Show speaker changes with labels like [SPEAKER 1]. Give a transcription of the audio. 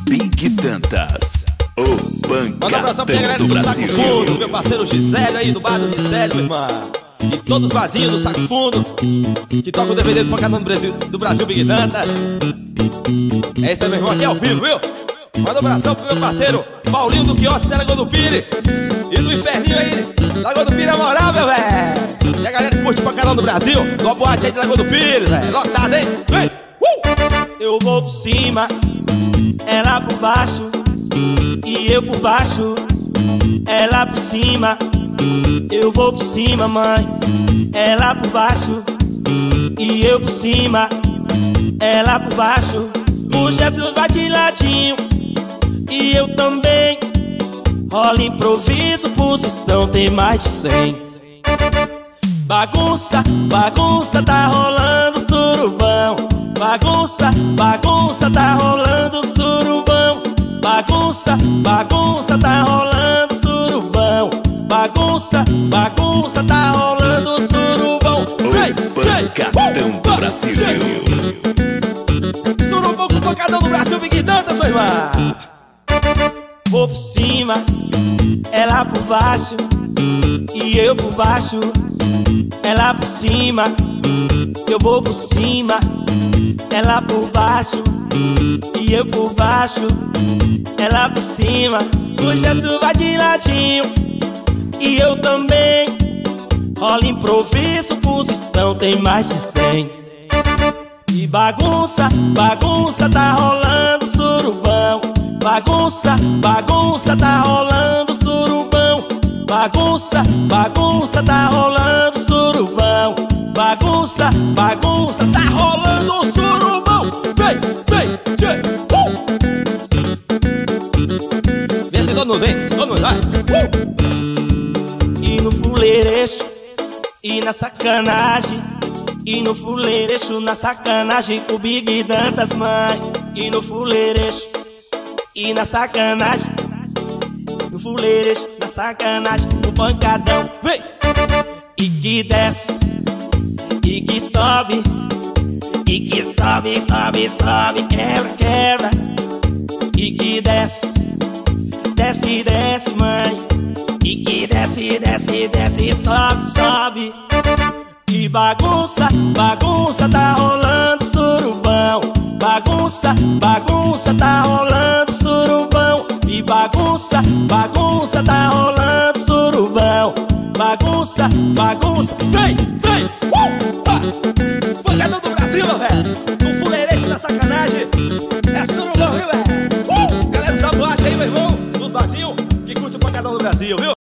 [SPEAKER 1] Big Tantas, o
[SPEAKER 2] Manda um abração pra galera
[SPEAKER 1] pancadão do
[SPEAKER 2] do Saco
[SPEAKER 1] Brasil.
[SPEAKER 2] Fundo, meu parceiro Gisélio aí do bar do Gisélio, meu irmão. E todos os vazinhos do Saco Fundo que tocam o DVD do Pancadão do Brasil Big Tantas. É isso aí, meu irmão, aqui é ao vivo, viu? Manda um abração pro meu parceiro Paulinho do Quiosque da Lagoa do Pires e do Inferninho aí, Lagoa do Pires é moral, meu velho. E a galera que curte o Pancadão do Brasil, do boate aí de Lagoa do Pires, velho. Lotado, hein? Vem!
[SPEAKER 3] Eu vou por cima, ela por baixo, e eu por baixo, ela por cima. Eu vou por cima, mãe, ela por baixo, e eu por cima, ela por baixo. O Jefferson vai de ladinho, e eu também. Rola improviso, posição tem mais de 100. Bagunça, bagunça, tá rolando surubão. Bagunça, bagunça, tá rolando surubão. Bagunça, bagunça, tá rolando surubão. Bagunça, bagunça, tá rolando surubão.
[SPEAKER 1] O pancadão do Brasil.
[SPEAKER 2] Surubão com o Pancadão do Brasil Big Tantas, meu irmão.
[SPEAKER 3] Vou por cima, ela por baixo, e eu por baixo, ela por cima. Eu vou por cima, ela por baixo, e eu por baixo, ela por cima. O Jesus vai de ladinho, e eu também. Rola improviso, posição tem mais de 100. E bagunça, bagunça, tá rolando surubão. Bagunça, bagunça, tá rolando surubão. Bagunça, bagunça, tá rolando surubão. Bagunça, bagunça, tá rolando surubão. Vem, vem, tchê,
[SPEAKER 2] Vem assim, todo mundo vem, todo mundo vai.
[SPEAKER 3] E no fuleirejo, e na sacanagem. E no fuleirejo, na sacanagem, o Big Tantas, mãe. E no fuleirejo, e na sacanagem. No fuleirejo, na sacanagem, o pancadão.
[SPEAKER 2] Vem!
[SPEAKER 3] E que desce, e que sobe, e que sobe, sobe, sobe, quebra, quebra. E que desce, desce, desce, mãe. E que desce, desce, desce, sobe, sobe. E bagunça, bagunça, tá rolando surubão. Bagunça, bagunça, tá rolando surubão. E bagunça, bagunça, tá rolando surubão. Bagunça, bagunça, vem, vem,
[SPEAKER 2] Pancadão do Brasil, meu velho. O fuleirejo da sacanagem é surubão, viu, velho? Galera, já boate aí, meu irmão, dos vazinhos que curte o Pancadão do Brasil, viu?